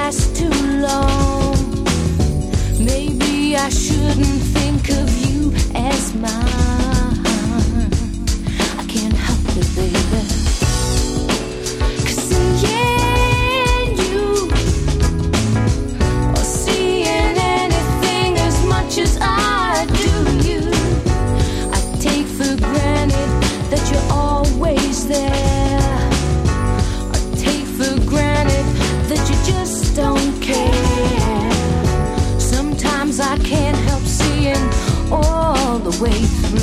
last too long. Maybe I shouldn't think of you as mine. I can't help it, baby. 'Cause in the end, you are seeing anything as much as I do you. I take for granted that you're always there. I take for granted that you just don't care. Sometimes I can't help seeing all the way through.